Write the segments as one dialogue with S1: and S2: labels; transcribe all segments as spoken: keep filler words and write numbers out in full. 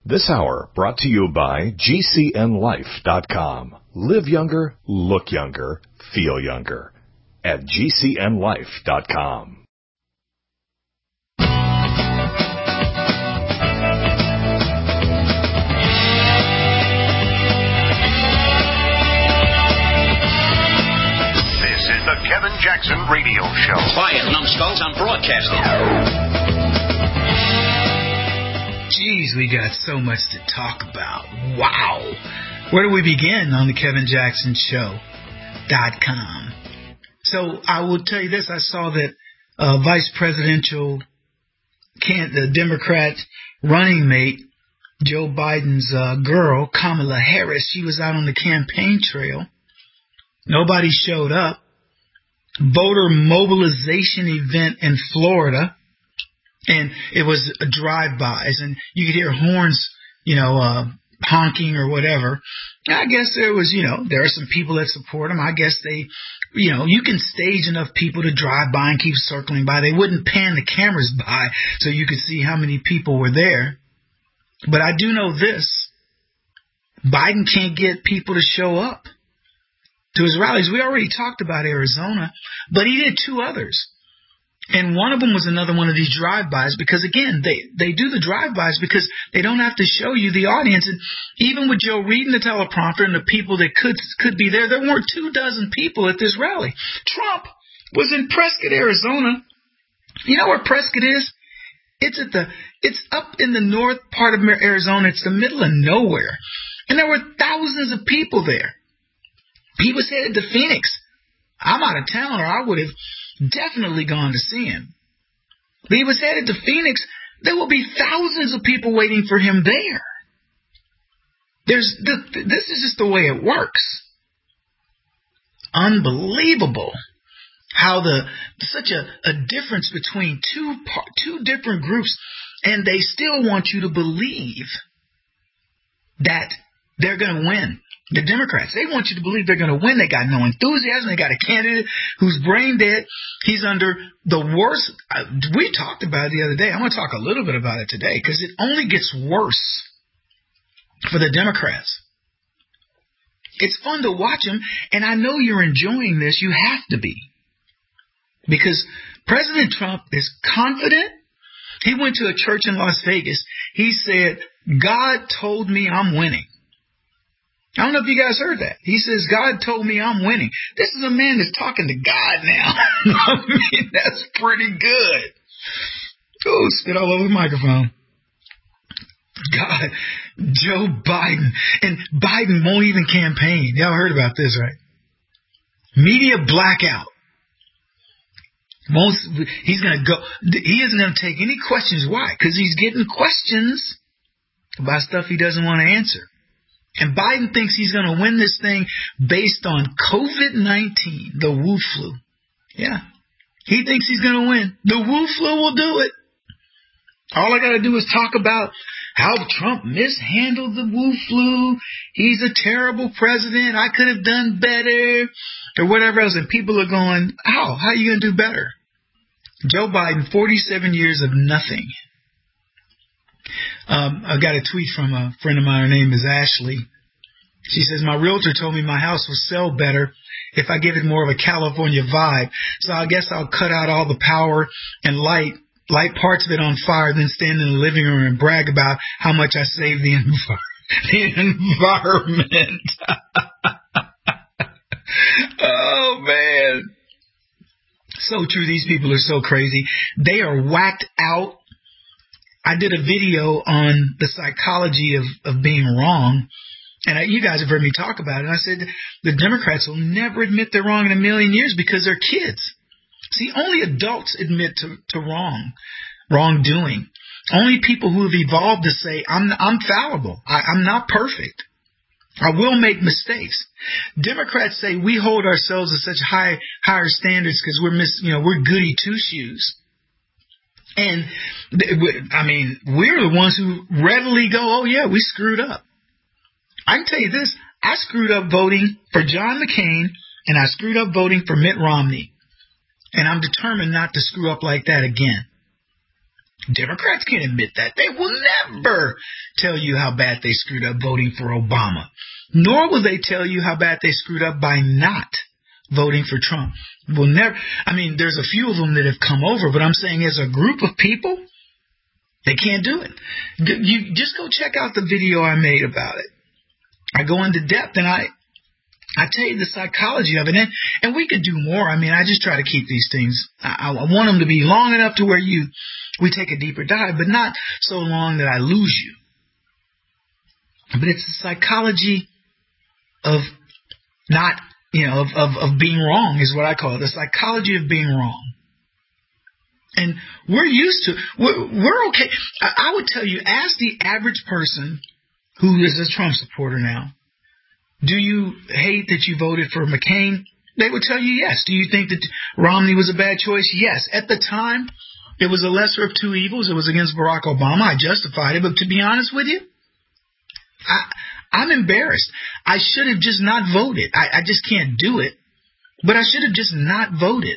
S1: This hour brought to you by G C N life dot com. Live younger, look younger, feel younger at G C N life dot com.
S2: This is the Kevin Jackson Radio Show.
S3: Quiet, numbskulls, I'm broadcasting.
S4: Geez, we got so much to talk about. Wow. Where do we begin on the Kevin Jackson Show dot com? So I will tell you this. I saw that uh, Vice Presidential, can, the Democrat running mate, Joe Biden's uh, girl, Kamala Harris, she was out on the campaign trail. Nobody showed up. Voter mobilization event in Florida. And it was drive-bys, and you could hear horns, you know, uh, honking or whatever. I guess there was, you know, there are some people that support him. I guess they, you know, you can stage enough people to drive by and keep circling by. They wouldn't pan the cameras by so you could see how many people were there. But I do know this. Biden can't get people to show up to his rallies. We already talked about Arizona, but he did two others. And one of them was another one of these drive-bys because, again, they, they do the drive-bys because they don't have to show you the audience. And even with Joe reading the teleprompter and the people that could could be there, there weren't two dozen people at this rally. Trump was in Prescott, Arizona. You know where Prescott is? It's at the it's up in the north part of Arizona. It's the middle of nowhere. And there were thousands of people there. He was headed to Phoenix. I'm out of town, or I would have definitely gone to see him. But he was headed to Phoenix. There will be thousands of people waiting for him there. There's the, this is just the way it works. Unbelievable how the such a, a difference between two two different groups, and they still want you to believe that they're going to win. The Democrats, they want you to believe they're going to win. They got no enthusiasm. They got a candidate who's brain dead. He's under the worst. Uh, we talked about it the other day. I'm going to talk a little bit about it today because it only gets worse for the Democrats. It's fun to watch them, and I know you're enjoying this. You have to be. Because President Trump is confident. He went to a church in Las Vegas. He said, God told me I'm winning. I don't know if you guys heard that. He says, God told me I'm winning. This is a man that's talking to God now. I mean, that's pretty good. Oh, spit all over the microphone. God, Joe Biden. And Biden won't even campaign. Y'all heard about this, right? Media blackout. Most, he's going to go, he isn't going to take any questions. Why? Because he's getting questions about stuff he doesn't want to answer. And Biden thinks he's going to win this thing based on COVID nineteen, the Wu flu. Yeah. He thinks he's going to win. The Wu flu will do it. All I got to do is talk about how Trump mishandled the Wu flu. He's a terrible president. I could have done better. Or whatever else. And people are going, how? How are you going to do better? Joe Biden, forty-seven years of nothing. Um, I got a tweet from a friend of mine. Her name is Ashley. She says, my realtor told me my house will sell better if I give it more of a California vibe. So I guess I'll cut out all the power and light, light parts of it on fire, then stand in the living room and brag about how much I saved the, env- the environment. Oh, man. So true. These people are so crazy. They are whacked out. I did a video on the psychology of, of being wrong, and I, you guys have heard me talk about it. And I said the Democrats will never admit they're wrong in a million years because they're kids. See, only adults admit to, to wrong, wrongdoing. Only people who have evolved to say, I'm I'm fallible. I, I'm not perfect. I will make mistakes. Democrats say we hold ourselves to such high higher standards because we're mis, you know we're goody two shoes. And, I mean, we're the ones who readily go, oh, yeah, we screwed up. I can tell you this. I screwed up voting for John McCain, and I screwed up voting for Mitt Romney. And I'm determined not to screw up like that again. Democrats can't admit that. They will never tell you how bad they screwed up voting for Obama. Nor will they tell you how bad they screwed up by not voting for Trump. Will never. I mean, there's a few of them that have come over, but I'm saying as a group of people, they can't do it. You just go check out the video I made about it. I go into depth and I I tell you the psychology of it, and, and we could do more. I mean, I just try to keep these things. I, I want them to be long enough to where you we take a deeper dive, but not so long that I lose you. But it's the psychology of not, you know, of, of, of being wrong is what I call it. The psychology of being wrong. And we're used to, we're, we're okay. I, I would tell you, ask the average person who is a Trump supporter now, do you hate that you voted for McCain? They would tell you yes. Do you think that Romney was a bad choice? Yes. At the time, it was a lesser of two evils. It was against Barack Obama. I justified it. But to be honest with you, I, I'm embarrassed. I should have just not voted. I, I just can't do it. But I should have just not voted.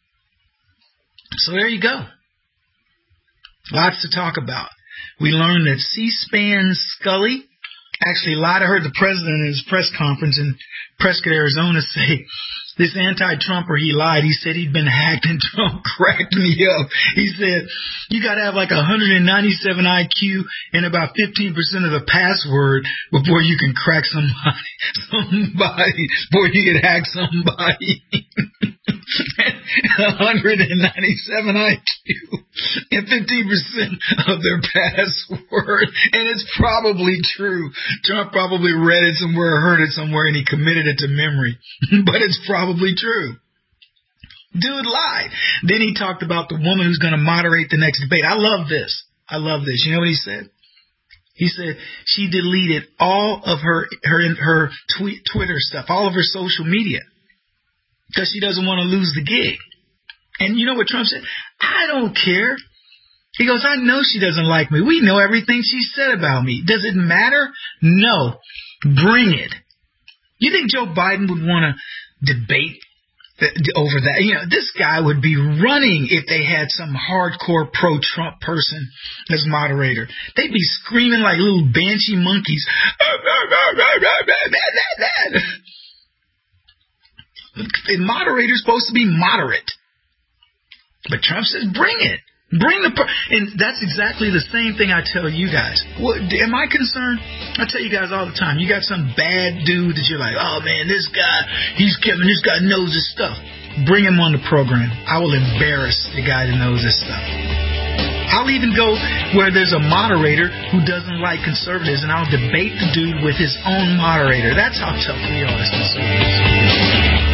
S4: So there you go. Lots to talk about. We learned that C-SPAN's Scully actually lied. I heard the president in his press conference in Prescott, Arizona say this anti-Trumper, he lied. He said he'd been hacked, and Trump cracked me up. He said, you got to have like one hundred ninety-seven I Q and about fifteen percent of the password before you can crack somebody, somebody, before you can hack somebody. one hundred ninety-seven I Q and fifteen percent of their password. And it's probably true. Trump probably read it somewhere, heard it somewhere, and he committed it to memory. But it's probably true. Dude lied. Then he talked about the woman who's going to moderate the next debate. I love this. I love this. You know what he said? He said she deleted all of her her her tweet, Twitter stuff, all of her social media, because she doesn't want to lose the gig. And you know what Trump said? I don't care. He goes, I know she doesn't like me. We know everything she said about me. Does it matter? No. Bring it. You think Joe Biden would want to debate over that? You know, this guy would be running if they had some hardcore pro-Trump person as moderator. They'd be screaming like little banshee monkeys. The moderator's supposed to be moderate. But Trump says, bring it. Bring the, per- and that's exactly the same thing I tell you guys. What, am I concerned? I tell you guys all the time, you got some bad dude that you're like, oh man, this guy, he's Kevin, this guy knows his stuff. Bring him on the program. I will embarrass the guy that knows his stuff. I'll even go where there's a moderator who doesn't like conservatives, and I'll debate the dude with his own moderator. That's how tough we are as conservatives.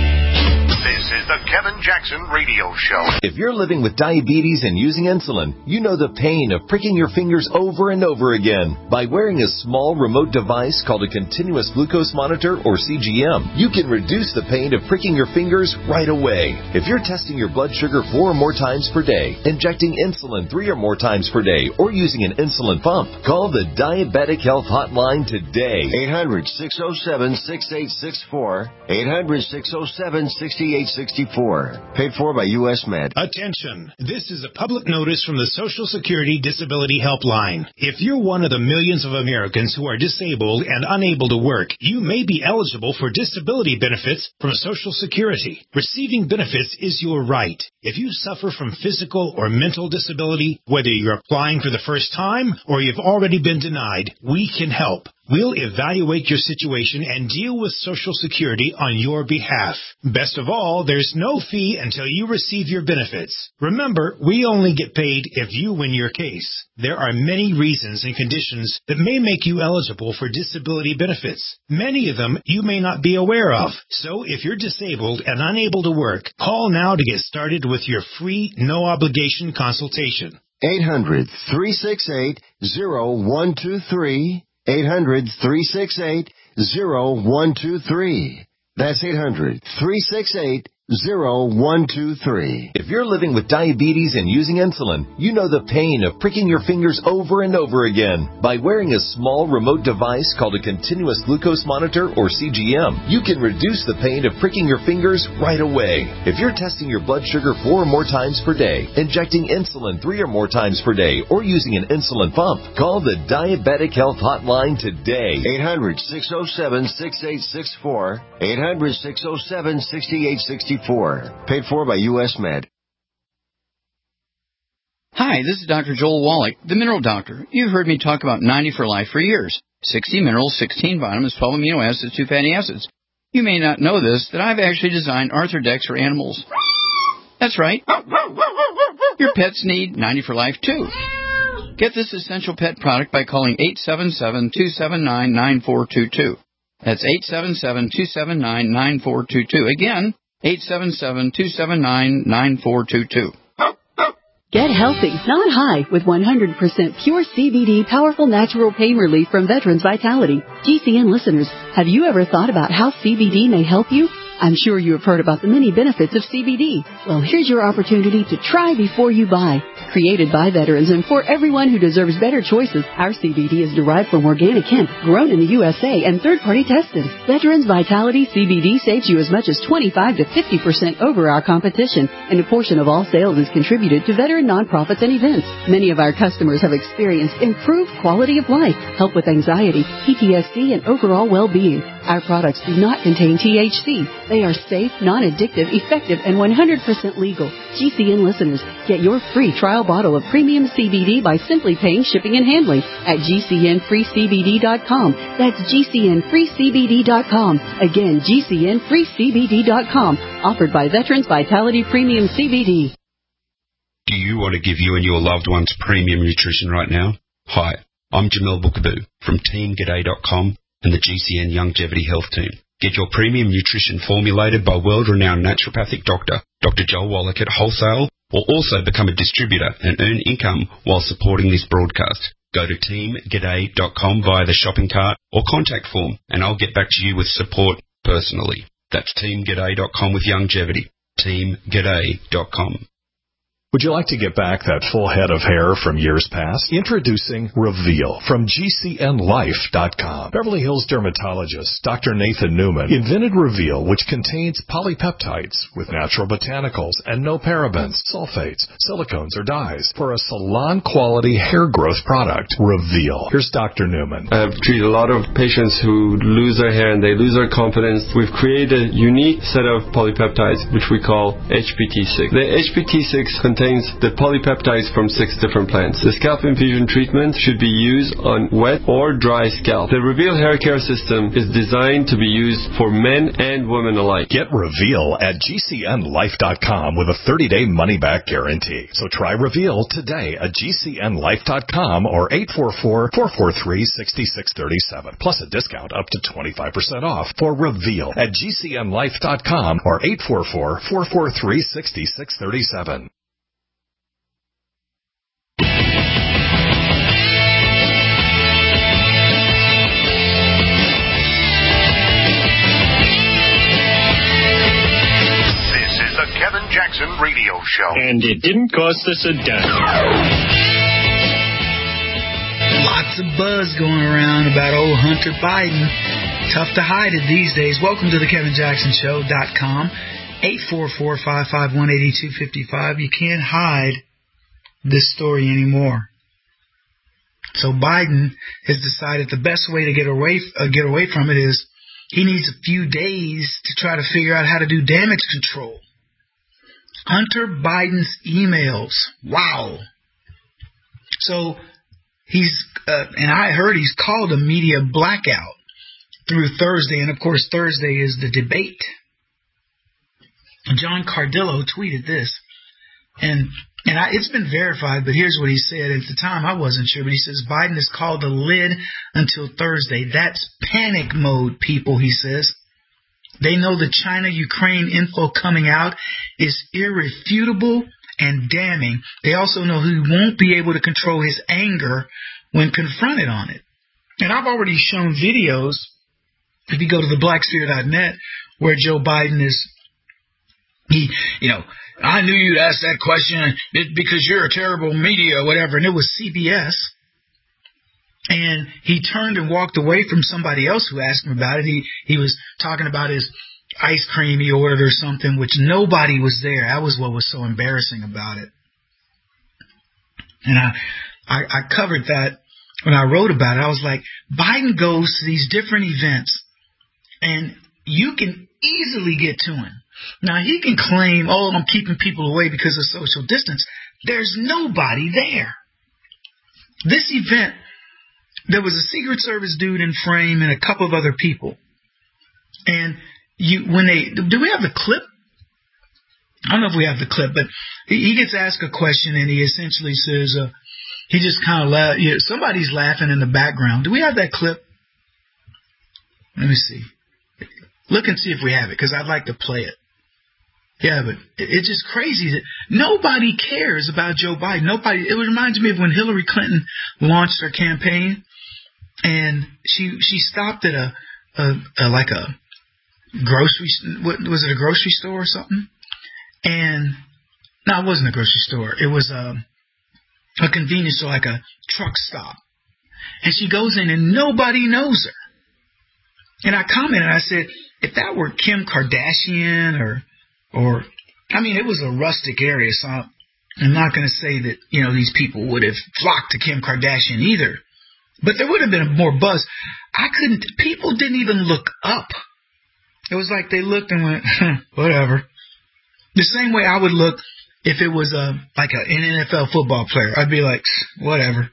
S2: This is the Kevin Jackson Radio Show.
S5: If you're living with diabetes and using insulin, you know the pain of pricking your fingers over and over again. By wearing a small remote device called a continuous glucose monitor, or C G M, you can reduce the pain of pricking your fingers right away. If you're testing your blood sugar four or more times per day, injecting insulin three or more times per day, or using an insulin pump, call the Diabetic Health Hotline today.
S6: eight hundred, six oh seven, six eight six four. eight hundred, six oh seven, six eight six four. Paid for by U S Med.
S7: Attention. This is a public notice from the Social Security Disability Helpline. If you're one of the millions of Americans who are disabled and unable to work, you may be eligible for disability benefits from Social Security. Receiving benefits is your right. If you suffer from physical or mental disability, whether you're applying for the first time or you've already been denied, we can help. We'll evaluate your situation and deal with Social Security on your behalf. Best of all, there's no fee until you receive your benefits. Remember, we only get paid if you win your case. There are many reasons and conditions that may make you eligible for disability benefits. Many of them you may not be aware of. So if you're disabled and unable to work, call now to get started with your free, no-obligation consultation.
S6: eight hundred, three six eight, oh one two three. eight hundred, three six eight, oh one two three. That's eight hundred, three six eight, zero one two three.
S5: If you're living with diabetes and using insulin, you know the pain of pricking your fingers over and over again. By wearing a small remote device called a continuous glucose monitor, or C G M, you can reduce the pain of pricking your fingers right away. If you're testing your blood sugar four or more times per day, injecting insulin three or more times per day, or using an insulin pump, call the Diabetic Health Hotline today.
S6: eight hundred, six oh seven, six eight six four. eight hundred, six oh seven, six eight six four. Paid for by U S Med.
S8: Hi, this is Doctor Joel Wallach, the Mineral Doctor. You've heard me talk about ninety for Life for years. sixty minerals, sixteen vitamins, twelve amino acids, two fatty acids. You may not know this, that I've actually designed Arthrodex for animals. That's right. Your pets need ninety for Life, too. Get this essential pet product by calling eight seven seven, two seven nine, nine four two two. That's eight seven seven, two seven nine, nine four two two. Again, eight seven seven, two seven nine, nine four two two.
S9: Get healthy, not high, with one hundred percent pure C B D powerful natural pain relief from Veterans Vitality. G C N listeners, have you ever thought about how C B D may help you? I'm sure you have heard about the many benefits of C B D. Well, here's your opportunity to try before you buy. Created by veterans and for everyone who deserves better choices, our C B D is derived from organic hemp, grown in the U S A, and third-party tested. Veterans Vitality C B D saves you as much as twenty-five to fifty percent over our competition, and a portion of all sales is contributed to veteran nonprofits and events. Many of our customers have experienced improved quality of life, help with anxiety, P T S D, and overall well-being. Our products do not contain T H C. They are safe, non-addictive, effective, and one hundred percent legal. G C N listeners, get your free trial bottle of premium C B D by simply paying shipping and handling at G C N free C B D dot com. That's G C N free C B D dot com. Again, G C N free C B D dot com. Offered by Veterans Vitality Premium C B D.
S10: Do you want to give you and your loved ones premium nutrition right now? Hi, I'm Jamel Bookaboo from Team G'day dot com and the G C N Longevity Health Team. Get your premium nutrition formulated by world-renowned naturopathic doctor, Doctor Joel Wallach at wholesale, or also become a distributor and earn income while supporting this broadcast. Go to Team G'day dot com via the shopping cart or contact form, and I'll get back to you with support personally. That's Team G'day dot com with longevity. Team G'day dot com.
S1: Would you like to get back that full head of hair from years past? Introducing Reveal from G C N life dot com. Beverly Hills dermatologist Doctor Nathan Newman invented Reveal, which contains polypeptides with natural botanicals and no parabens, sulfates, silicones, or dyes for a salon-quality hair growth product. Reveal. Here's Doctor Newman.
S11: I've treated a lot of patients who lose their hair and they lose their confidence. We've created a unique set of polypeptides, which we call H P T six. The H P T six contains the polypeptides from six different plants. The scalp infusion treatment should be used on wet or dry scalp. The Reveal hair care system is designed to be used for men and women alike.
S1: Get Reveal at G C N life dot com with a thirty-day money-back guarantee. So try Reveal today at G C N life dot com or eight four four, four four three, six six three seven. Plus a discount up to twenty-five percent off for Reveal at G C N life dot com or eight four four, four four three, six six three seven.
S2: Kevin Jackson Radio Show.
S12: And it didn't cost us a dime.
S4: Lots of buzz going around about old Hunter Biden. Tough to hide it these days. Welcome to the Kevin Jackson Show dot com. eight four four, five five one, eight two five five. You can't hide this story anymore. So Biden has decided the best way to get away uh, get away from it is he needs a few days to try to figure out how to do damage control. Hunter Biden's emails. Wow. So he's, uh, and I heard he's called a media blackout through Thursday. And of course, Thursday is the debate. John Cardillo tweeted this. And, and I, it's been verified, but here's what he said. At the time, I wasn't sure, but he says Biden has called the lid until Thursday. That's panic mode, people, he says. They know the China-Ukraine info coming out is irrefutable and damning. They also know he won't be able to control his anger when confronted on it. And I've already shown videos, if you go to the black sphere dot net, where Joe Biden is he, you know, I knew you'd ask that question because you're a terrible media or whatever. And it was C B S. And he turned and walked away from somebody else who asked him about it. He he was talking about his ice cream he ordered or something, which nobody was there. That was what was so embarrassing about it. And I, I, I covered that when I wrote about it. I was like, Biden goes to these different events, and you can easily get to him. Now, he can claim, oh, I'm keeping people away because of social distance. There's nobody there. This event, there was a Secret Service dude in frame and a couple of other people. And you, when they, do we have the clip? I don't know if we have the clip, but he gets asked a question and he essentially says, uh, he just kind of laugh. You know, somebody's laughing in the background. Do we have that clip? Let me see. Look and see if we have it, because I'd like to play it. Yeah, but it's just crazy that nobody cares about Joe Biden. Nobody. It reminds me of when Hillary Clinton launched her campaign, and she she stopped at a, a, a like a grocery. What was it? A grocery store or something? And no, it wasn't a grocery store. It was a a convenience store, like a truck stop. And she goes in, and nobody knows her. And I commented. I said, if that were Kim Kardashian or Or, I mean, it was a rustic area, so I'm not going to say that, you know, these people would have flocked to Kim Kardashian either. But there would have been more buzz. I couldn't, people didn't even look up. It was like they looked and went, whatever. The same way I would look if it was a, like a, an N F L football player. I'd be like, whatever.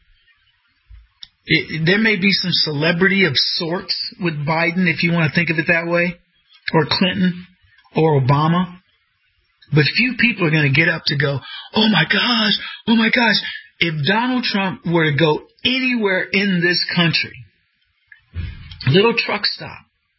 S4: It, there may be some celebrity of sorts with Biden, if you want to think of it that way, or Clinton, or Obama. But few people are going to get up to go, oh, my gosh, oh, my gosh. If Donald Trump were to go anywhere in this country, little truck stop,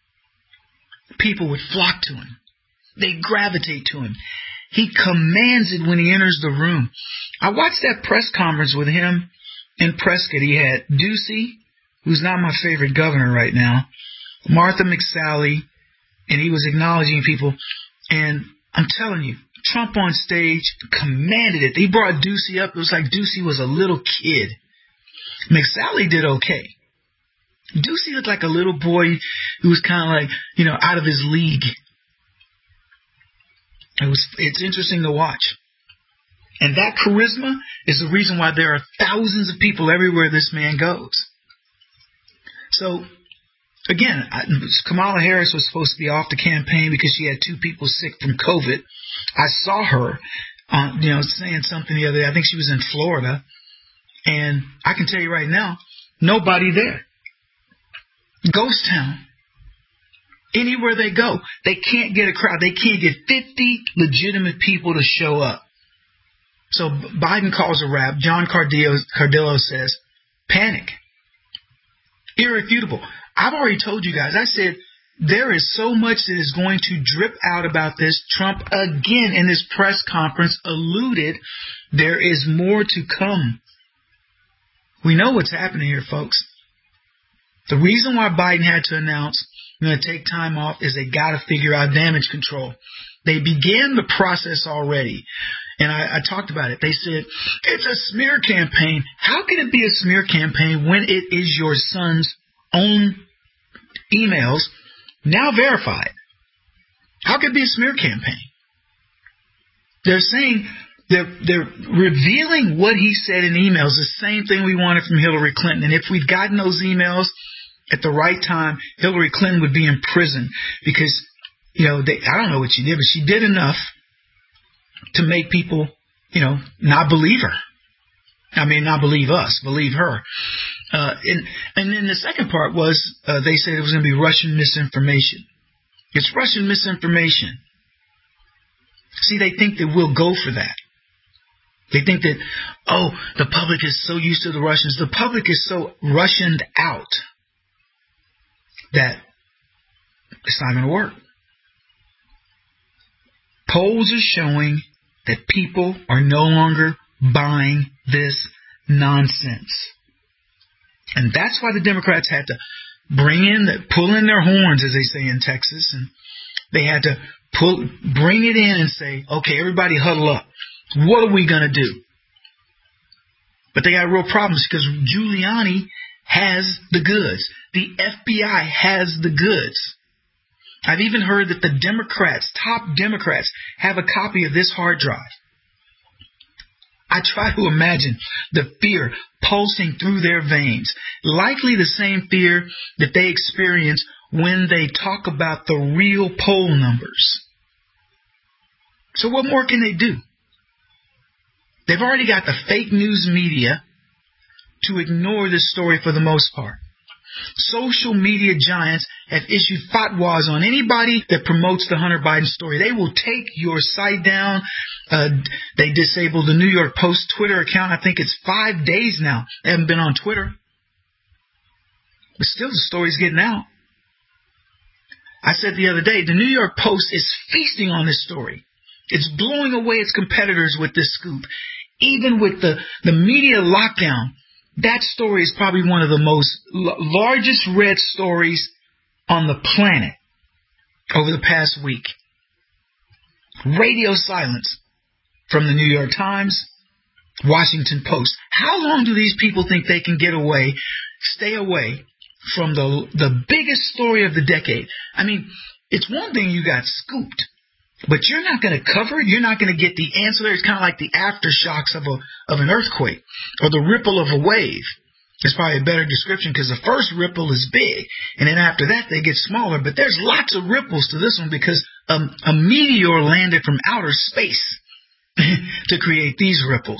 S4: people would flock to him. They gravitate to him. He commands it when he enters the room. I watched that press conference with him and Prescott. He had Ducey, who's not my favorite governor right now, Martha McSally, and he was acknowledging people. And I'm telling you, Trump on stage commanded it. He brought Ducey up. It was like Ducey was a little kid. McSally did okay. Ducey looked like a little boy who was kind of like, you know, out of his league. It was, it's interesting to watch. And that charisma is the reason why there are thousands of people everywhere this man goes. So, again, Kamala Harris was supposed to be off the campaign because she had two people sick from COVID. I saw her, uh, you know, saying something the other day. I think she was in Florida. And I can tell you right now, nobody there. Ghost town. Anywhere they go, they can't get a crowd. They can't get fifty legitimate people to show up. So Biden calls a rap. John Cardillo, Cardillo says, panic. Irrefutable. I've already told you guys, I said, there is so much that is going to drip out about this. Trump, again, in this press conference, alluded there is more to come. We know what's happening here, folks. The reason why Biden had to announce I'm going to take time off is they got to figure out damage control. They began the process already. And I, I talked about it. They said, it's a smear campaign. How can it be a smear campaign when it is your son's own emails now verified? How could it be a smear campaign? They're saying they're, they're revealing what he said in emails, the same thing we wanted from Hillary Clinton. And if we'd gotten those emails at the right time, Hillary Clinton would be in prison because, you know, they, I don't know what she did, but she did enough to make people, you know, not believe her. I mean, not believe us, believe her. Uh, and, and then the second part was uh, they said it was going to be Russian misinformation. It's Russian misinformation. See, they think that we'll go for that. They think that, oh, the public is so used to the Russians. The public is so Russianed out that it's not going to work. Polls are showing that people are no longer buying this nonsense. And that's why the Democrats had to bring in, the, pull in their horns, as they say in Texas, and they had to pull, bring it in and say, okay, everybody huddle up. What are we going to do? But they got real problems because Giuliani has the goods. The F B I has the goods. I've even heard that the Democrats, top Democrats, have a copy of this hard drive. I try to imagine the fear pulsing through their veins. Likely the same fear that they experience when they talk about the real poll numbers. So what more can they do? They've already got the fake news media to ignore this story for the most part. Social media giants have issued fatwas on anybody that promotes the Hunter Biden story. They will take your site down. Uh, they disabled the New York Post Twitter account. I think it's five days now. They haven't been on Twitter. But still, the story's getting out. I said the other day, the New York Post is feasting on this story. It's blowing away its competitors with this scoop. Even with the, the media lockdown, that story is probably one of the most l- largest read stories on the planet over the past week. Radio silence from the New York Times, Washington Post. How long do these people think they can get away, stay away from the the biggest story of the decade? I mean, it's one thing you got scooped, but you're not going to cover it. You're not going to get the answer. It's kind of like the aftershocks of a of an earthquake or the ripple of a wave. It's probably a better description because the first ripple is big, and then after that they get smaller. But there's lots of ripples to this one because um, a meteor landed from outer space to create these ripples.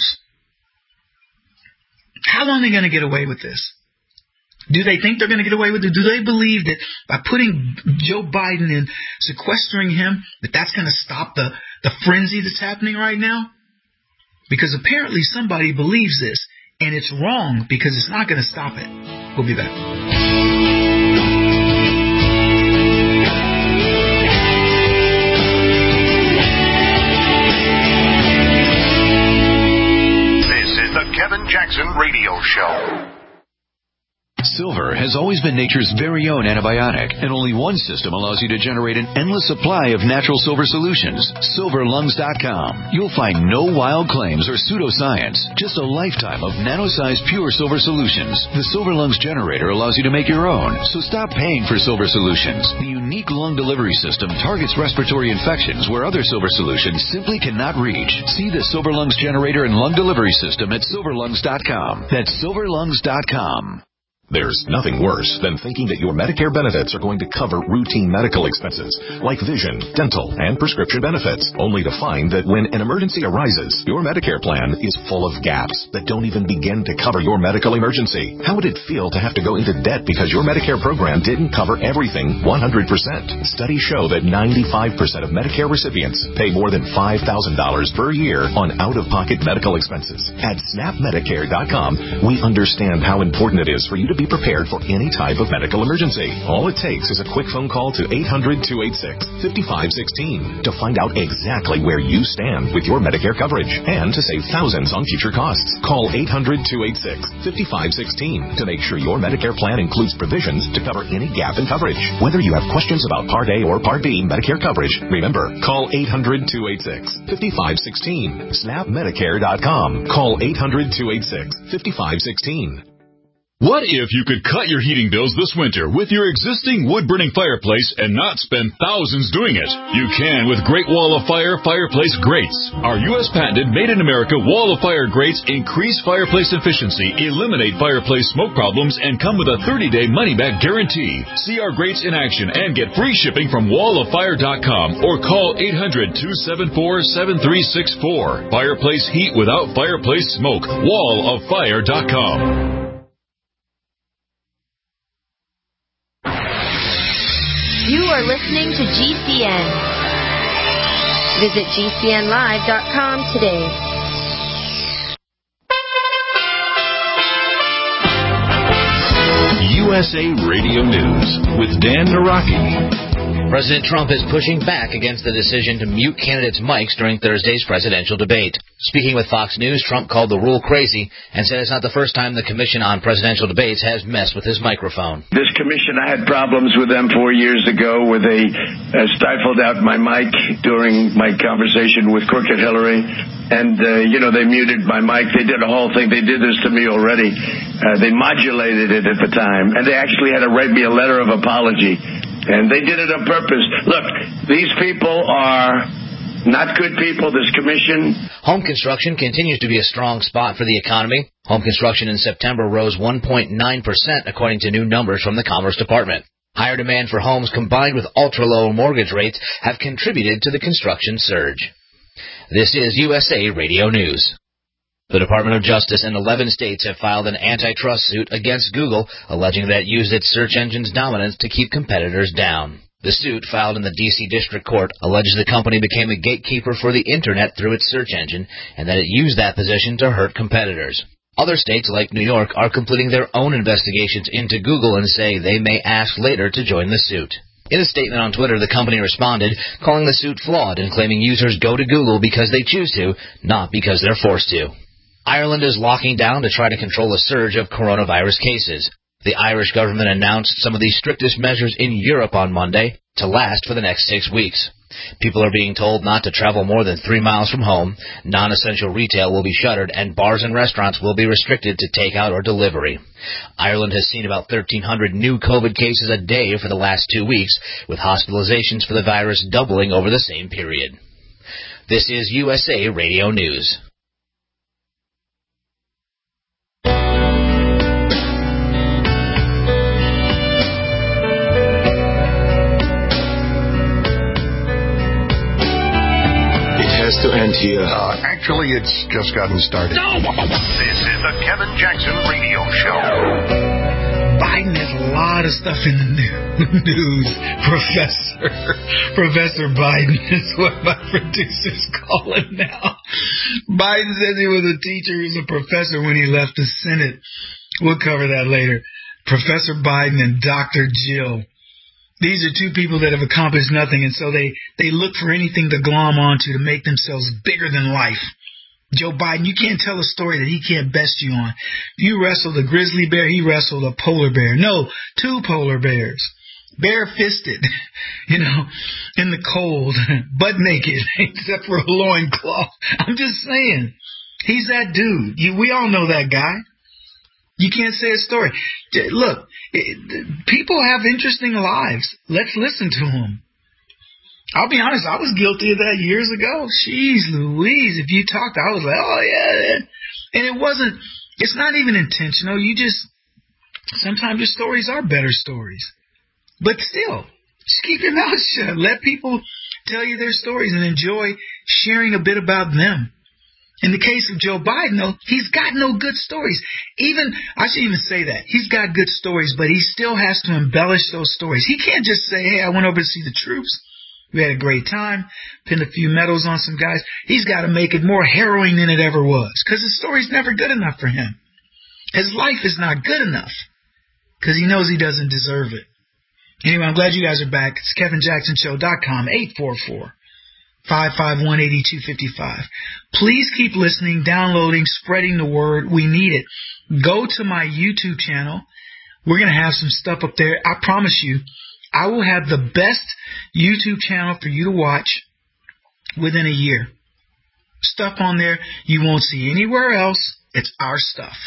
S4: How long are they going to get away with this? Do they think they're going to get away with it? Do they believe that by putting Joe Biden in, sequestering him, that that's going to stop the, the frenzy that's happening right now? Because apparently somebody believes this, and it's wrong because it's not going to stop it. We'll be back.
S2: This is the Kevin Jackson Radio Show.
S13: Silver has always been nature's very own antibiotic, and only one system allows you to generate an endless supply of natural silver solutions. silver lungs dot com. You'll find no wild claims or pseudoscience, just a lifetime of nano-sized pure silver solutions. The Silver Lungs generator allows you to make your own, so stop paying for silver solutions. The unique lung delivery system targets respiratory infections where other silver solutions simply cannot reach. See the Silver Lungs generator and lung delivery system at silver lungs dot com. That's silver lungs dot com.
S1: There's nothing worse than thinking that your Medicare benefits are going to cover routine medical expenses like vision, dental, and prescription benefits, only to find that when an emergency arises, your Medicare plan is full of gaps that don't even begin to cover your medical emergency. How would it feel to have to go into debt because your Medicare program didn't cover everything one hundred percent? Studies show that ninety-five percent of Medicare recipients pay more than five thousand dollars per year on out-of-pocket medical expenses. At snap medicare dot com, we understand how important it is for you to be prepared for any type of medical emergency. All it takes is a quick phone call to eight hundred, two eight six, five five one six to find out exactly where you stand with your Medicare coverage and to save thousands on future costs. Call eight hundred, two eight six, five five one six to make sure your Medicare plan includes provisions to cover any gap in coverage. Whether you have questions about Part A or Part B Medicare coverage, remember, call eight hundred, two eight six, five five one six. snap medicare dot com. Call eight hundred, two eight six, five five one six.
S14: What if you could cut your heating bills this winter with your existing wood-burning fireplace and not spend thousands doing it? You can with Great Wall of Fire fireplace grates. Our U S patented made-in-America Wall of Fire grates increase fireplace efficiency, eliminate fireplace smoke problems, and come with a thirty-day money-back guarantee. See our grates in action and get free shipping from wall of fire dot com or call eight hundred, two seven four, seven three six four. Fireplace heat without fireplace smoke. wall of fire dot com.
S15: You are listening to G C N. Visit G C N live dot com today.
S1: U S A Radio News with Dan Naraki.
S16: President Trump is pushing back against the decision to mute candidates' mics during Thursday's presidential debate. Speaking with Fox News, Trump called the rule crazy and said it's not the first time the Commission on Presidential Debates has messed with his microphone.
S17: This commission, I had problems with them four years ago where they uh, stifled out my mic during my conversation with Crooked Hillary. And, uh, you know, they muted my mic. They did a whole thing. They did this to me already. Uh, they modulated it at the time. And they actually had to write me a letter of apology. And they did it on purpose. Look, these people are not good people, this commission.
S16: Home construction continues to be a strong spot for the economy. Home construction in September rose one point nine percent, according to new numbers from the Commerce Department. Higher demand for homes combined with ultra-low mortgage rates have contributed to the construction surge. This is U S A Radio News. The Department of Justice in eleven states have filed an antitrust suit against Google, alleging that it used its search engine's dominance to keep competitors down. The suit, filed in the D C District Court, alleges the company became a gatekeeper for the Internet through its search engine and that it used that position to hurt competitors. Other states, like New York, are completing their own investigations into Google and say they may ask later to join the suit. In a statement on Twitter, the company responded, calling the suit flawed and claiming users go to Google because they choose to, not because they're forced to. Ireland is locking down to try to control a surge of coronavirus cases. The Irish government announced some of the strictest measures in Europe on Monday to last for the next six weeks. People are being told not to travel more than three miles from home, non-essential retail will be shuttered, and bars and restaurants will be restricted to takeout or delivery. Ireland has seen about thirteen hundred new COVID cases a day for the last two weeks, with hospitalizations for the virus doubling over the same period. This is U S A Radio News.
S18: Has to end here.
S2: Uh, actually, it's just gotten started. No! This is the Kevin Jackson Radio Show.
S4: Biden has a lot of stuff in the news. Professor. Professor Biden is what my producers call him now. Biden says he was a teacher. He was a professor when he left the Senate. We'll cover that later. Professor Biden and Doctor Jill. These are two people that have accomplished nothing, and so they, they look for anything to glom onto to make themselves bigger than life. Joe Biden, you can't tell a story that he can't best you on. You wrestled a grizzly bear, he wrestled a polar bear. No, two polar bears. Bare-fisted, you know, in the cold, butt naked, except for a loincloth. I'm just saying, he's that dude. You, we all know that guy. You can't say a story. Look, it, people have interesting lives. Let's listen to them. I'll be honest, I was guilty of that years ago. Jeez Louise, if you talked, I was like, oh yeah. And it wasn't, it's not even intentional. You just, sometimes your stories are better stories. But still, just keep your mouth shut. Let people tell you their stories and enjoy sharing a bit about them. In the case of Joe Biden, though, he's got no good stories. Even, I should even say that. He's got good stories, but he still has to embellish those stories. He can't just say, hey, I went over to see the troops. We had a great time. Pinned a few medals on some guys. He's got to make it more harrowing than it ever was, because his story's never good enough for him. His life is not good enough, because he knows he doesn't deserve it. Anyway, I'm glad you guys are back. It's Kevin Jackson Show dot com, eight four four, five five one, eight two five five. Please keep listening, downloading, spreading the word. We need it. Go to my YouTube channel. We're going to have some stuff up there. I promise you, I will have the best YouTube channel for you to watch within a year. Stuff on there you won't see anywhere else. It's our stuff.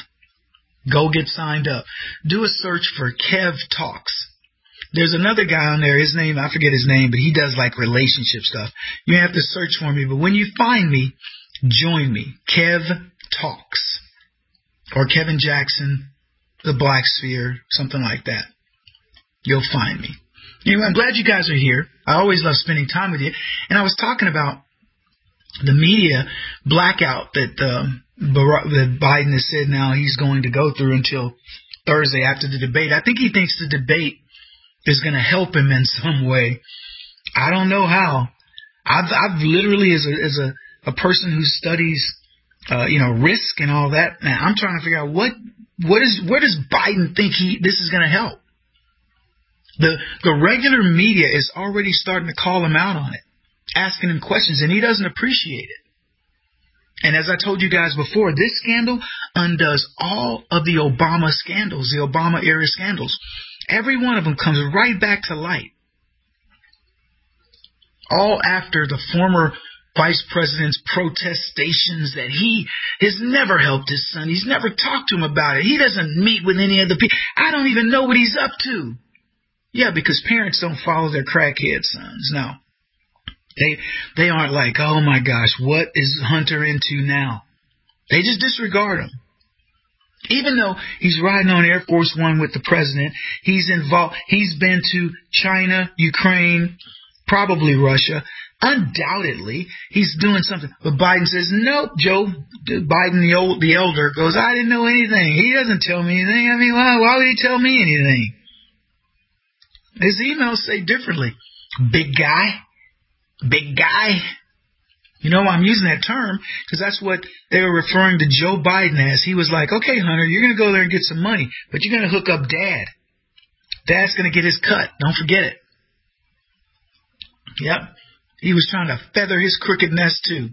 S4: Go get signed up. Do a search for Kev Talks. There's another guy on there, his name, I forget his name, but he does like relationship stuff. You have to search for me, but when you find me, join me. Kev Talks. Or Kevin Jackson, The Black Sphere, something like that. You'll find me. Anyway, I'm glad you guys are here. I always love spending time with you. And I was talking about the media blackout that, um, that Biden has said now he's going to go through until Thursday after the debate. I think he thinks the debate is going to help him in some way. I don't know how. I've, I've literally, as a, as a, a person who studies, uh, you know, risk and all that, man, I'm trying to figure out what, what is, where does Biden think he, this is going to help? The the regular media is already starting to call him out on it, asking him questions, and he doesn't appreciate it. And as I told you guys before, this scandal undoes all of the Obama scandals, the Obama-era scandals. Every one of them comes right back to light. All after the former vice president's protestations that he has never helped his son. He's never talked to him about it. He doesn't meet with any of the people. I don't even know what he's up to. Yeah, because parents don't follow their crackhead sons. No. They they aren't like, oh my gosh, what is Hunter into now? They just disregard him. Even though he's riding on Air Force One with the president, he's involved. He's been to China, Ukraine, probably Russia. Undoubtedly, he's doing something. But Biden says, nope, Joe Biden, the old, the elder, goes, I didn't know anything. He doesn't tell me anything. I mean, why, why would he tell me anything? His emails say differently. Big guy. Big guy. You know, I'm using that term because that's what they were referring to Joe Biden as. He was like, okay, Hunter, you're going to go there and get some money, but you're going to hook up Dad. Dad's going to get his cut. Don't forget it. Yep. He was trying to feather his crooked nest too.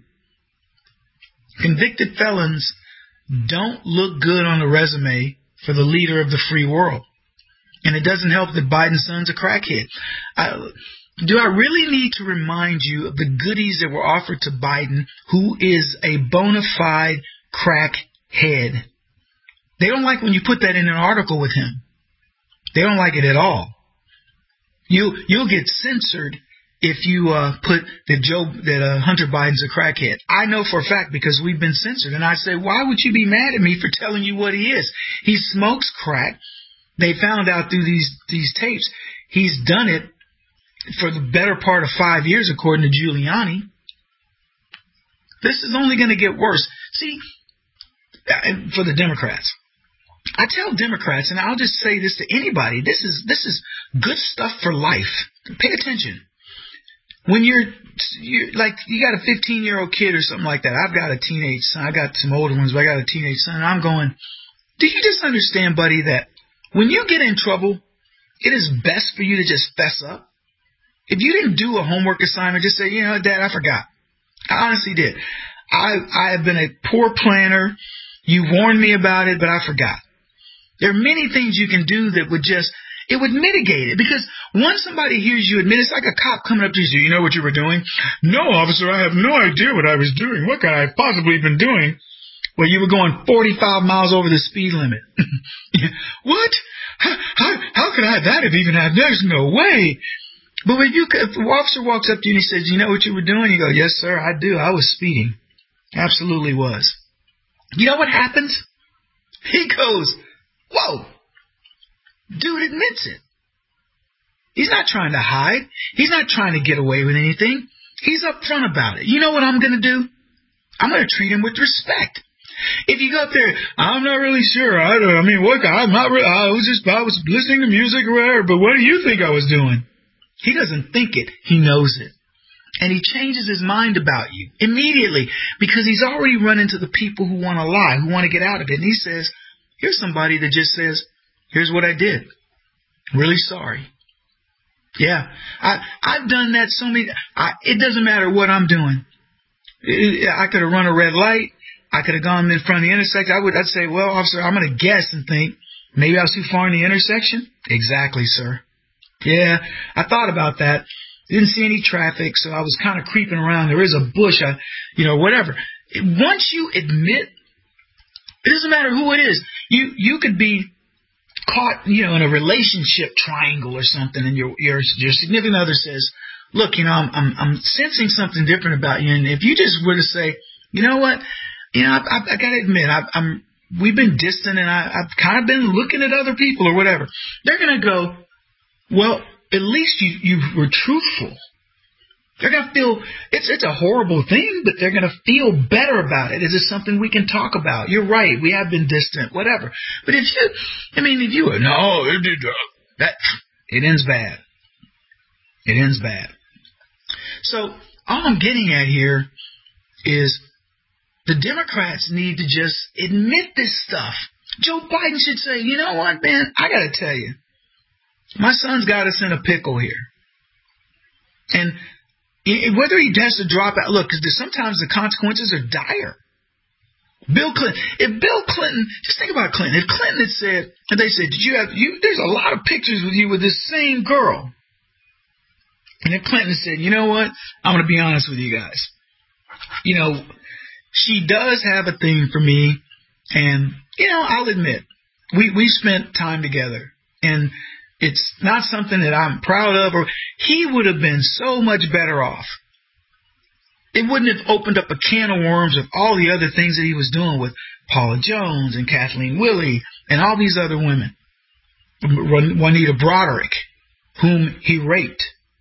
S4: Convicted felons don't look good on the resume for the leader of the free world. And it doesn't help that Biden's son's a crackhead. I, do I really need to remind you of the goodies that were offered to Biden, who is a bona fide crackhead? They don't like when you put that in an article with him. They don't like it at all. You, you'll get censored if you uh, put that Joe that uh, Hunter Biden's a crackhead. I know for a fact because we've been censored. And I say, why would you be mad at me for telling you what he is? He smokes crack. They found out through these these tapes he's done it for the better part of five years, according to Giuliani. This is only going to get worse. See, for the Democrats, I tell Democrats, and I'll just say this to anybody: this is this is good stuff for life. Pay attention. When you're, you're like, you got a fifteen-year-old kid or something like that. I've got a teenage son. I got some older ones, but I got a teenage son. And I'm going, do you just understand, buddy, that when you get in trouble, it is best for you to just fess up? If you didn't do a homework assignment, just say, you know, Dad, I forgot. I honestly did. I I have been a poor planner. You warned me about it, but I forgot. There are many things you can do that would just, it would mitigate it. Because once somebody hears you admit, it's like a cop coming up to you, you know what you were doing? No, officer, I have no idea what I was doing. What could I have possibly been doing? Well, you were going forty-five miles over the speed limit. What? How, how, how could I have that have even happened? There's no way. But if, you, if the officer walks up to you and he says, you know what you were doing? You go, yes, sir, I do. I was speeding. Absolutely was. You know what happens? He goes, whoa. Dude admits it. He's not trying to hide. He's not trying to get away with anything. He's upfront about it. You know what I'm going to do? I'm going to treat him with respect. If you go up there, I'm not really sure. I don't. I mean, what? I'm not. Really, I was just. I was listening to music or whatever. But what do you think I was doing? He doesn't think it. He knows it, and he changes his mind about you immediately because he's already run into the people who want to lie, who want to get out of it. And he says, "Here's somebody that just says, here's what I did. Really sorry." Yeah, I I've done that so many. I, it doesn't matter what I'm doing. It, I could have run a red light. I could have gone in front of the intersection. I would, I'd say, well, officer, I'm going to guess and think, maybe I was too far in the intersection? Exactly, sir. Yeah, I thought about that. Didn't see any traffic, so I was kind of creeping around. There is a bush, I, you know, whatever. Once you admit, it doesn't matter who it is. You you could be caught, you know, in a relationship triangle or something, and your your your significant other says, look, you know, I'm I'm, I'm sensing something different about you, and if you just were to say, you know what? You know, I, I, I got to admit, I, I'm. We've been distant, and I, I've kind of been looking at other people or whatever. They're going to go, well, at least you, you were truthful. They're going to feel it's it's a horrible thing, but they're going to feel better about it. Is this something we can talk about? You're right. We have been distant, whatever. But if you, I mean, if you were no, it did that. It ends bad. It ends bad. So all I'm getting at here is, the Democrats need to just admit this stuff. Joe Biden should say, you know what, man, I got to tell you, My son's got us in a pickle here. And whether he has to drop out, look, because sometimes the consequences are dire. Bill Clinton, if Bill Clinton, just think about Clinton. If Clinton had said, and they said, did you have, you, there's a lot of pictures with you with this same girl. And if Clinton said, you know what, I'm going to be honest with you guys. You know, she does have a thing for me. And, you know, I'll admit, we, we spent time together. And it's not something that I'm proud of. Or he would have been so much better off. It wouldn't have opened up a can of worms of all the other things that he was doing with Paula Jones and Kathleen Willey and all these other women. Juanita Broderick, whom he raped.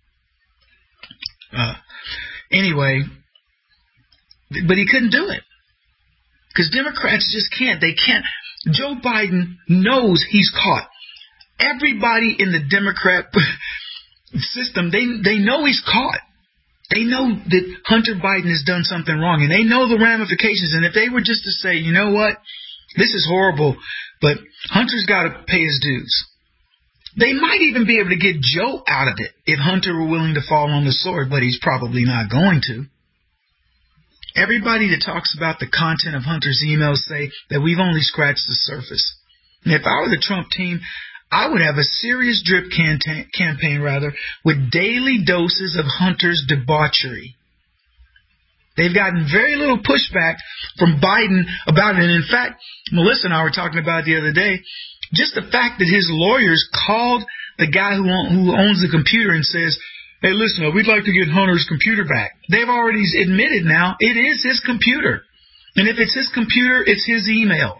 S4: Uh, anyway, but he couldn't do it. Because Democrats just can't. They can't. Joe Biden knows he's caught. Everybody in the Democrat system, they they know he's caught. They know that Hunter Biden has done something wrong, and they know the ramifications. And if they were just to say, you know what, this is horrible, but Hunter's got to pay his dues, they might even be able to get Joe out of it if Hunter were willing to fall on the sword, but he's probably not going to. Everybody that talks about the content of Hunter's emails say that we've only scratched the surface. And if I were the Trump team, I would have a serious drip can- campaign, rather, with daily doses of Hunter's debauchery. They've gotten very little pushback from Biden about it. And in fact, Melissa and I were talking about it the other day, just the fact that his lawyers called the guy who, own, who owns the computer and says, hey, listen, we'd like to get Hunter's computer back. They've already admitted now it is his computer. And if it's his computer, it's his emails.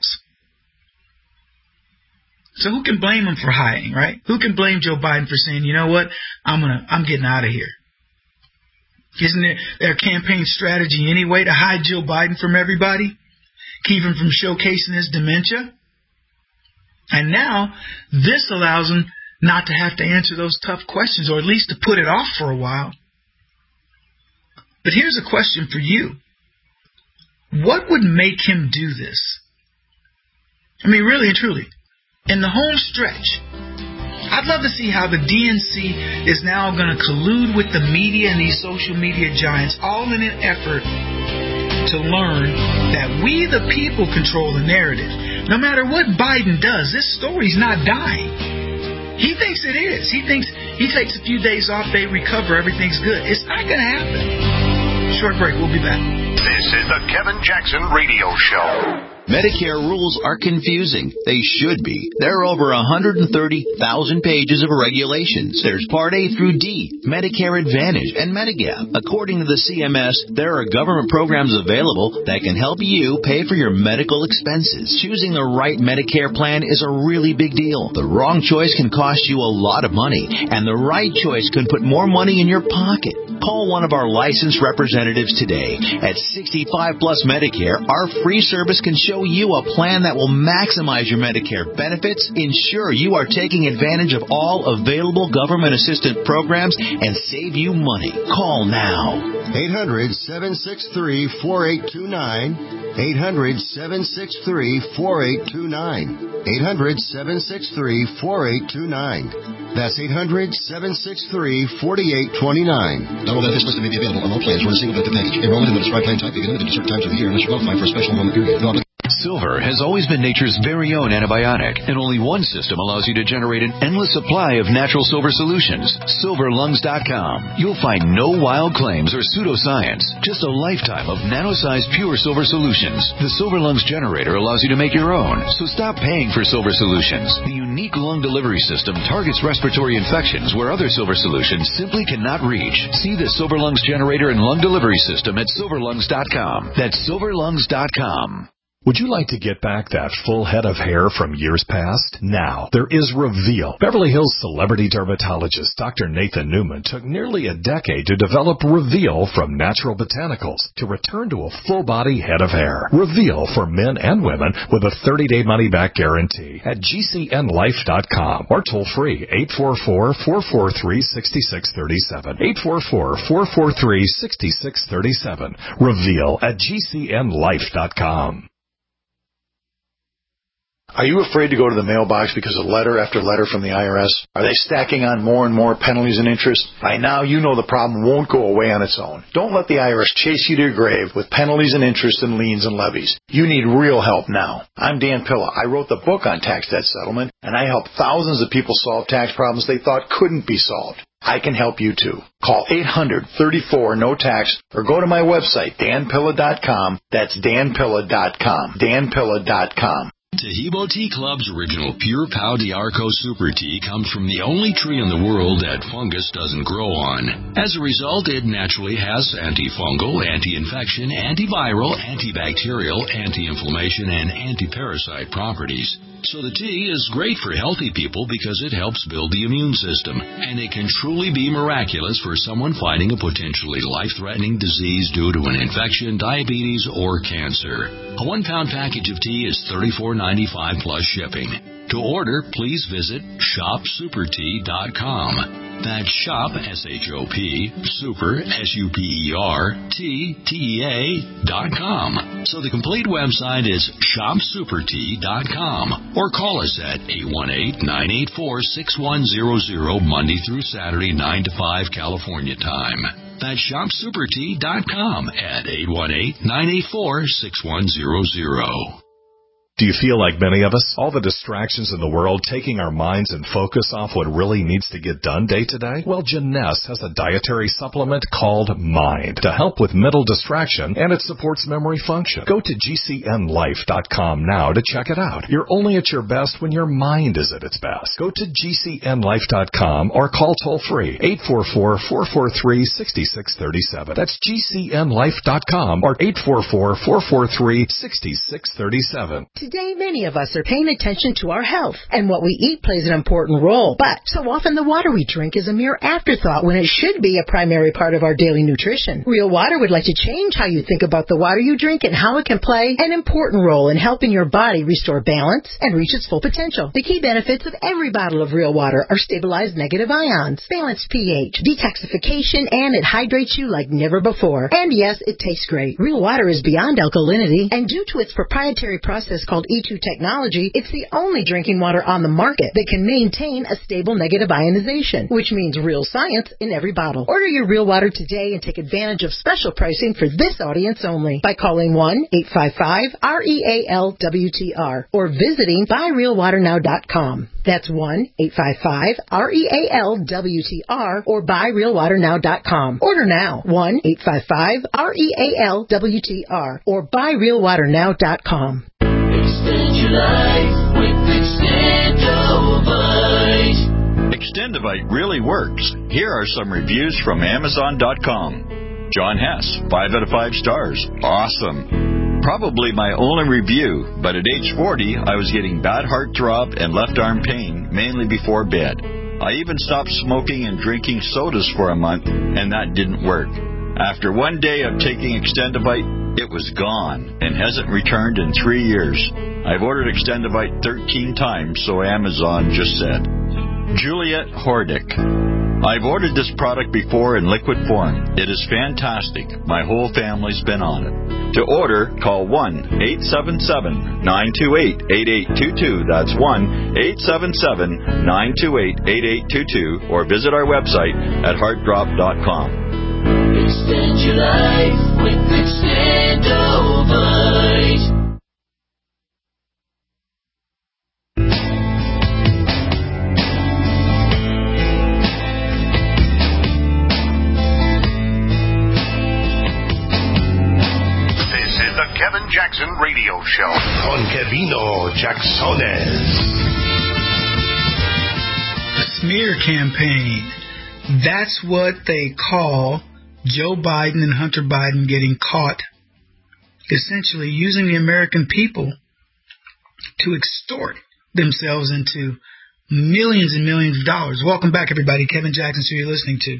S4: So who can blame him for hiding, right? Who can blame Joe Biden for saying, you know what, I'm gonna, I'm getting out of here? Isn't it their campaign strategy anyway to hide Joe Biden from everybody? Keep him from showcasing his dementia? And now this allows him not to have to answer those tough questions, or at least to put it off for a while. But here's a question for you. What would make him do this? I mean, really and truly. In the home stretch, I'd love to see how the D N C is now going to collude with the media and these social media giants, all in an effort to learn that we, the people, control the narrative. No matter what Biden does, this story's not dying. He thinks it is. He thinks he takes a few days off, they recover, everything's good. It's not going to happen. Short break. We'll be back.
S2: This is the Kevin Jackson Radio Show.
S13: Medicare rules are confusing. They should be. There are over one hundred thirty thousand pages of regulations. There's Part A through D, Medicare Advantage, and Medigap. According to the C M S, there are government programs available that can help you pay for your medical expenses. Choosing the right Medicare plan is a really big deal. The wrong choice can cost you a lot of money, and the right choice can put more money in your pocket. Call one of our licensed representatives today. At sixty-five plus Medicare, our free service can show you a plan that will maximize your Medicare benefits, ensure you are taking advantage of all available government assistance programs, and save you money. Call now.
S6: eight hundred, seven six three, four eight two nine. eight hundred, seven six three, four eight two nine. eight hundred, seven six three, four eight two nine. That's eight hundred, seven six three, four eight two nine.
S19: Not all benefits listed may be available on all plans or in a single benefit package. Enrollment in the described plan type may be limited to certain times of the year unless you qualify for a special enrollment period. No
S13: Silver has always been nature's very own antibiotic, and only one system allows you to generate an endless supply of natural silver solutions. silver lungs dot com. You'll find no wild claims or pseudoscience, just a lifetime of nano-sized pure silver solutions. The Silver Lungs generator allows you to make your own, so stop paying for silver solutions. The unique lung delivery system targets respiratory infections where other silver solutions simply cannot reach. See the Silver Lungs generator and lung delivery system at silver lungs dot com. That's silver lungs dot com.
S1: Would you like to get back that full head of hair from years past? Now, there is Reveal. Beverly Hills celebrity dermatologist Doctor Nathan Newman took nearly a decade to develop Reveal from natural botanicals to return to a full-body head of hair. Reveal for men and women with a thirty-day money-back guarantee at G C N life dot com or toll-free eight four four, four four three, six six three seven. eight four four, four four three, six six three seven. Reveal at G C N life dot com.
S20: Are you afraid to go to the mailbox because of letter after letter from the I R S? Are they stacking on more and more penalties and interest? By now, you know the problem won't go away on its own. Don't let the I R S chase you to your grave with penalties and interest and liens and levies. You need real help now. I'm Dan Pilla. I wrote the book on tax debt settlement, and I help thousands of people solve tax problems they thought couldn't be solved. I can help you too. Call eight hundred, thirty-four, no tax or go to my website, dan pilla dot com. That's dan pilla dot com. dan pilla dot com.
S21: Tahibo Tea Club's original Pure Pau D'Arco Super Tea comes from the only tree in the world that fungus doesn't grow on. As a result, it naturally has antifungal, anti-infection, antiviral, antibacterial, anti-inflammation, and anti-parasite properties. So the tea is great for healthy people because it helps build the immune system, and it can truly be miraculous for someone fighting a potentially life-threatening disease due to an infection, diabetes, or cancer. A one-pound package of tea is thirty-four ninety-five plus shipping. To order, please visit shop super tea dot com. That's shop, S H O P, super, S U P E R, T, T E A, dot com. So the complete website is shop super tea dot com. Or call us at eight one eight, nine eight four, six one zero zero, Monday through Saturday, nine to five, California time. That's shop super tea dot com at eight one eight, nine eight four, six one zero zero.
S1: Do you feel like many of us? All the distractions in the world taking our minds and focus off what really needs to get done day to day? Well, Jeunesse has a dietary supplement called Mind to help with mental distraction, and it supports memory function. Go to G C N life dot com now to check it out. You're only at your best when your mind is at its best. Go to G C N life dot com or call toll-free eight four four, four four three, six six three seven. That's G C N life dot com or eight four four, four four three, six six three seven.
S22: Today, many of us are paying attention to our health, and what we eat plays an important role. But so often the water we drink is a mere afterthought when it should be a primary part of our daily nutrition. Real Water would like to change how you think about the water you drink and how it can play an important role in helping your body restore balance and reach its full potential. The key benefits of every bottle of Real Water are stabilized negative ions, balanced pH, detoxification, and it hydrates you like never before. And yes, it tastes great. Real Water is beyond alkalinity, and due to its proprietary process called E two technology, it's the only drinking water on the market that can maintain a stable negative ionization, which means real science in every bottle. Order your Real Water today and take advantage of special pricing for this audience only by calling one eight five five, R E A L W T R or visiting buy real water now dot com. That's one eight five five, R E A L W T R or buy real water now dot com. Order now, one eight five five, R E A L W T R or buy real water now dot com.
S23: Extend your life with Extendovite. Extendovite really works. Here are some reviews from Amazon dot com. John Hess, five out of five stars. Awesome. Probably my only review, but at age forty, I was getting bad heart throb and left arm pain, mainly before bed. I even stopped smoking and drinking sodas for a month, and that didn't work. After one day of taking Extendovite, it was gone and hasn't returned in three years. I've ordered Extendovite thirteen times, so Amazon just said. Juliet Hordick. I've ordered this product before in liquid form. It is fantastic. My whole family's been on it. To order, call one eight seven seven, nine two eight, eight eight two two. That's one eight seven seven, nine two eight, eight eight two two or visit our website at heart drop dot com. Extend your life with Extendovite.
S2: This is the Kevin Jackson Radio Show. Con Kevino Jacksones.
S4: The smear campaign. That's what they call Joe Biden and Hunter Biden getting caught essentially using the American people to extort themselves into millions and millions of dollars. Welcome back, everybody. Kevin Jackson, who you're listening to.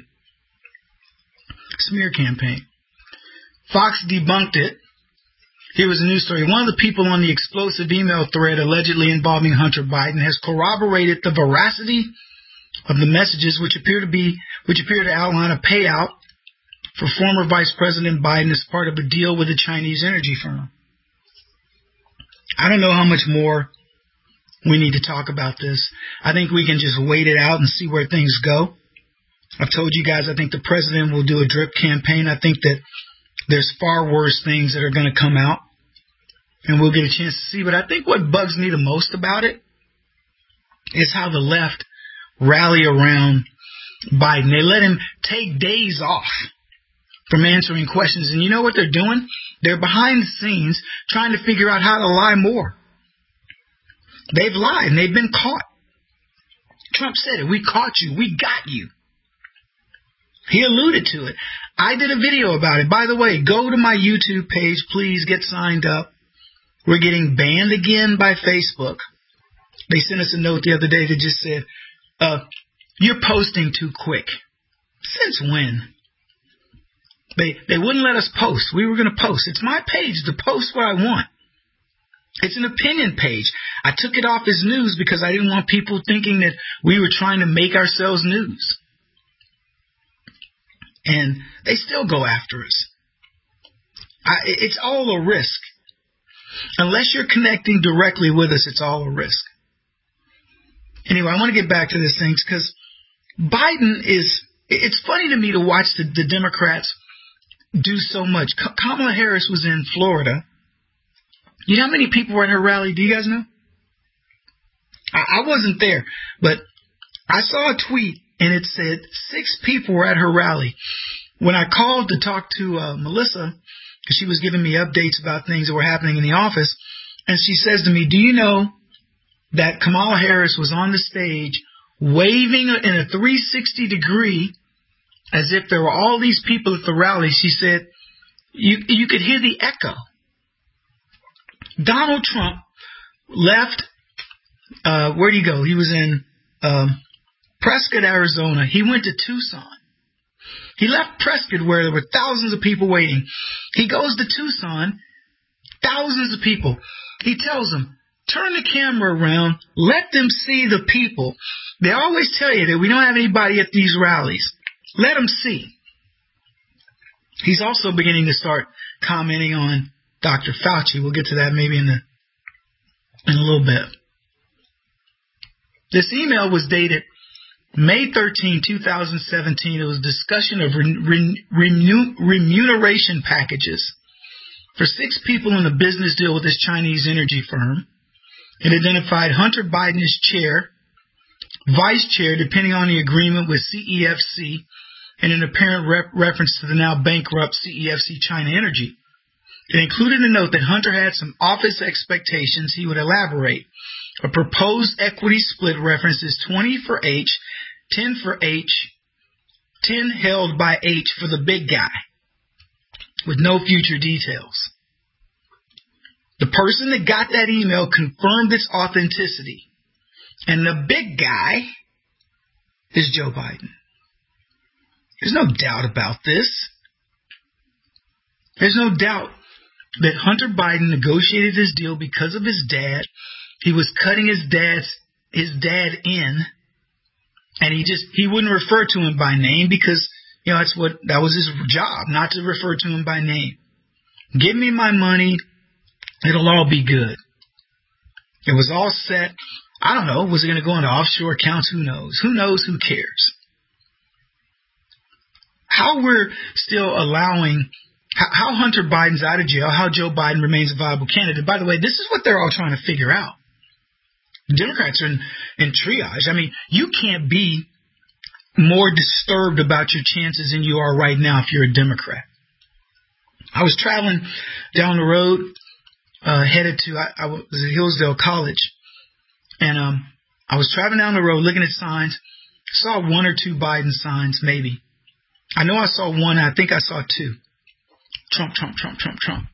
S4: Smear campaign. Fox debunked it. Here was a news story. One of the people on the explosive email thread allegedly involving Hunter Biden has corroborated the veracity of the messages which appear to be, which appear to outline a payout for former Vice President Biden as part of a deal with a Chinese energy firm. I don't know how much more we need to talk about this. I think we can just wait it out and see where things go. I've told you guys I think the president will do a drip campaign. I think that there's far worse things that are going to come out, and we'll get a chance to see. But I think what bugs me the most about it is how the left rally around Biden. They let him take days off from answering questions. And you know what they're doing? They're behind the scenes trying to figure out how to lie more. They've lied, and they've been caught. Trump said it. We caught you. We got you. He alluded to it. I did a video about it. By the way, go to my YouTube page. Please get signed up. We're getting banned again by Facebook. They sent us a note the other day that just said, uh, you're posting too quick. Since when? They they wouldn't let us post. We were going to post. It's my page to post what I want. It's an opinion page. I took it off as news because I didn't want people thinking that we were trying to make ourselves news. And they still go after us. I, it's all a risk. Unless you're connecting directly with us, it's all a risk. Anyway, I want to get back to this thing because Biden is, it's funny to me to watch the, the Democrats do so much. Kamala Harris was in Florida. You know how many people were at her rally? Do you guys know? I, I wasn't there, but I saw a tweet and it said six people were at her rally. When I called to talk to uh, Melissa, because she was giving me updates about things that were happening in the office, and she says to me, do you know that Kamala Harris was on the stage waving in a three sixty degree as if there were all these people at the rally? She said, you, you could hear the echo. Donald Trump left, uh, where'd he go? He was in um, Prescott, Arizona. He went to Tucson. He left Prescott where there were thousands of people waiting. He goes to Tucson, thousands of people. He tells them, turn the camera around, let them see the people. They always tell you that we don't have anybody at these rallies. Let them see. He's also beginning to start commenting on Doctor Fauci. We'll get to that maybe in, the, in a little bit. This email was dated May thirteenth, twenty seventeen. It was a discussion of re- re- remuneration packages for six people in a business deal with this Chinese energy firm. It identified Hunter Biden as chair, vice chair, depending on the agreement with C E F C, and an apparent rep- reference to the now bankrupt C E F C China Energy. It included a note that Hunter had some office expectations. He would elaborate. A proposed equity split references twenty for H, ten for H, ten held by H for the big guy, with no future details. The person that got that email confirmed its authenticity. And the big guy is Joe Biden. There's no doubt about this. There's no doubt that Hunter Biden negotiated this deal because of his dad. He was cutting his dad's his dad in, and he just he wouldn't refer to him by name because, you know, that's what that was his job, not to refer to him by name. Give me my money, it'll all be good. It was all set. I don't know, was it going to go into offshore accounts? Who knows? Who knows? Who cares? How we're still allowing, how, how Hunter Biden's out of jail, how Joe Biden remains a viable candidate. By the way, this is what they're all trying to figure out. The Democrats are in, in triage. I mean, you can't be more disturbed about your chances than you are right now if you're a Democrat. I was traveling down the road, uh, headed to, I, I was at Hillsdale College, and um, I was traveling down the road looking at signs, saw one or two Biden signs, maybe. I know I saw one, I think I saw two. Trump, Trump, Trump, Trump, Trump.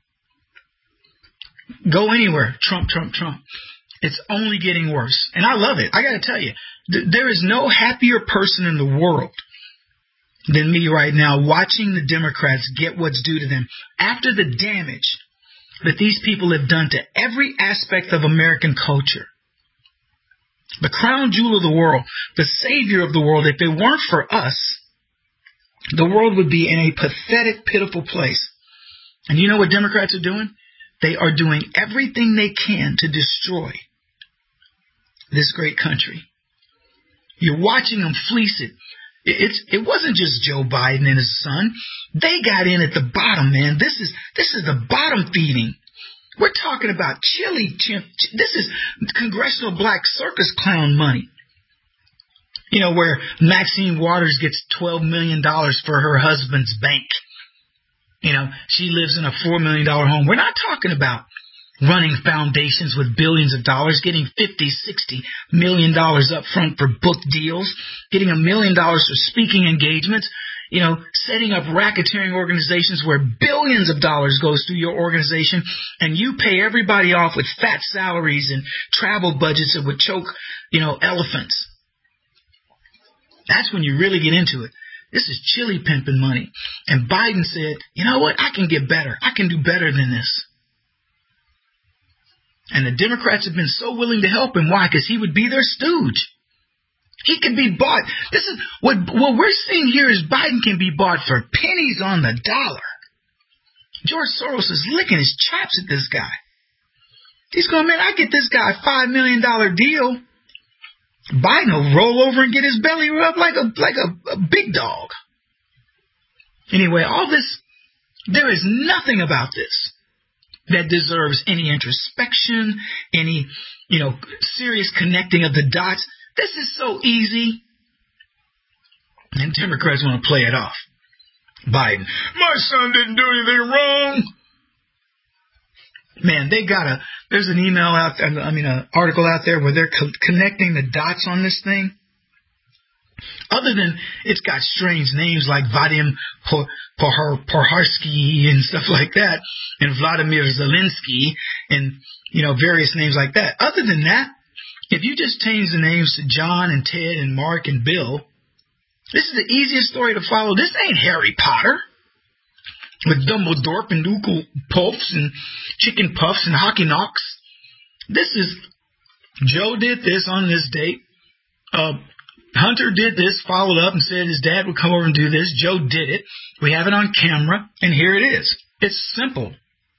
S4: Go anywhere, Trump, Trump, Trump. It's only getting worse. And I love it. I got to tell you, th- there is no happier person in the world than me right now watching the Democrats get what's due to them after the damage that these people have done to every aspect of American culture. The crown jewel of the world, the savior of the world. If it weren't for us, the world would be in a pathetic, pitiful place. And you know what Democrats are doing? They are doing everything they can to destroy this great country. You're watching them fleece it. It's, it wasn't just Joe Biden and his son. They got in at the bottom, man. This is, this is the bottom feeding. We're talking about chili chimp. This is Congressional Black Circus Clown money. You know, where Maxine Waters gets twelve million dollars for her husband's bank. You know, she lives in a four million dollars home. We're not talking about running foundations with billions of dollars, getting fifty, sixty million dollars up front for book deals, getting a million dollars for speaking engagements, you know, setting up racketeering organizations where billions of dollars goes through your organization and you pay everybody off with fat salaries and travel budgets that would choke, you know, elephants. That's when you really get into it. This is chili pimping money. And Biden said, you know what? I can get better. I can do better than this. And the Democrats have been so willing to help him. Why? Because he would be their stooge. He could be bought. This is what, what we're seeing here is Biden can be bought for pennies on the dollar. George Soros is licking his chops at this guy. He's going, man, I get this guy a five million dollars deal. Biden will roll over and get his belly rubbed like a like a, a big dog. Anyway, all this, there is nothing about this that deserves any introspection, any, you know, serious connecting of the dots. This is so easy. And Democrats want to play it off. Biden, my son didn't do anything wrong. Man, they got a, there's an email out there, I mean, an article out there where they're co- connecting the dots on this thing. Other than it's got strange names like Vadim Poharsky and stuff like that, and Vladimir Zelensky, and, you know, various names like that. Other than that, if you just change the names to John and Ted and Mark and Bill, this is the easiest story to follow. This ain't Harry Potter with Dumbledore and Noodle Puffs and Chicken Puffs and Hockey Knocks. This is Joe did this on this date. Uh, Hunter did this, followed up and said his dad would come over and do this. Joe did it. We have it on camera, and here it is. It's simple.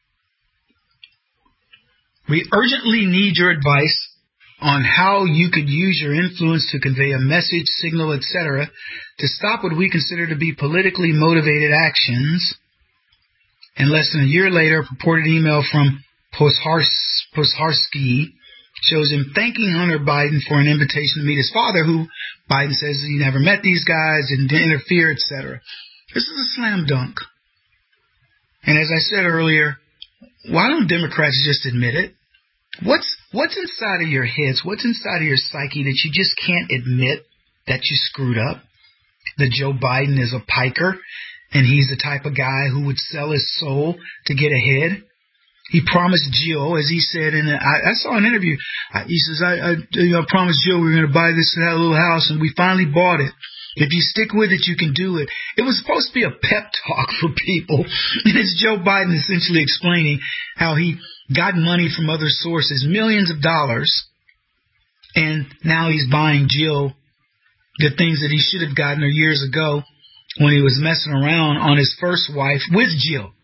S4: We urgently need your advice on how you could use your influence to convey a message, signal, et cetera, to stop what we consider to be politically motivated actions. And less than a year later, a purported email from Poshars- Posharsky shows him thanking Hunter Biden for an invitation to meet his father, who Biden says he never met these guys and didn't interfere, et cetera. This is a slam dunk. And as I said earlier, why don't Democrats just admit it? What's what's inside of your heads? What's inside of your psyche that you just can't admit that you screwed up? That Joe Biden is a piker and he's the type of guy who would sell his soul to get ahead. He promised Jill, as he said, in a, I, I saw an interview. I, he says, I, I you know, promised Jill we were going to buy this that little house, and we finally bought it. If you stick with it, you can do it. It was supposed to be a pep talk for people. And it's Joe Biden essentially explaining how he got money from other sources, millions of dollars, and now he's buying Jill the things that he should have gotten her years ago when he was messing around on his first wife with Jill.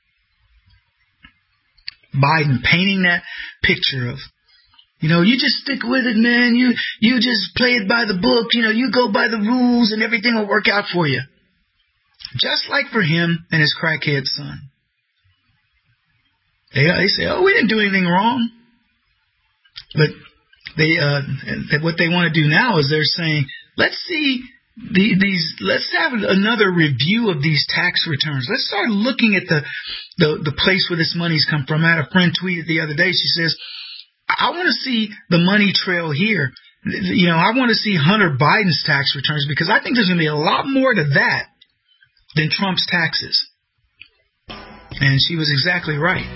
S4: Biden painting that picture of, you know, you just stick with it, man. You you just play it by the book. You know, you go by the rules and everything will work out for you. Just like for him and his crackhead son. They, they say, oh, we didn't do anything wrong. But they uh, what they want to do now is they're saying, let's see the, these. Let's have another review of these tax returns. Let's start looking at the, the, the place where this money's come from. I had a friend tweeted the other day. She says, I want to see the money trail here. You know, I want to see Hunter Biden's tax returns because I think there's going to be a lot more to that than Trump's taxes. And she was exactly right.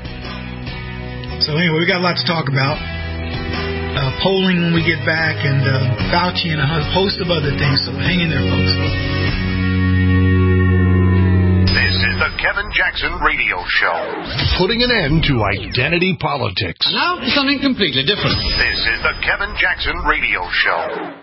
S4: So anyway, we got a lot to talk about. Uh, polling when we get back, and uh, Fauci and a host of other things. So hang in there, folks.
S2: This is the Kevin Jackson Radio Show.
S1: Putting an end to identity politics.
S8: And now something completely different.
S2: This is the Kevin Jackson Radio Show.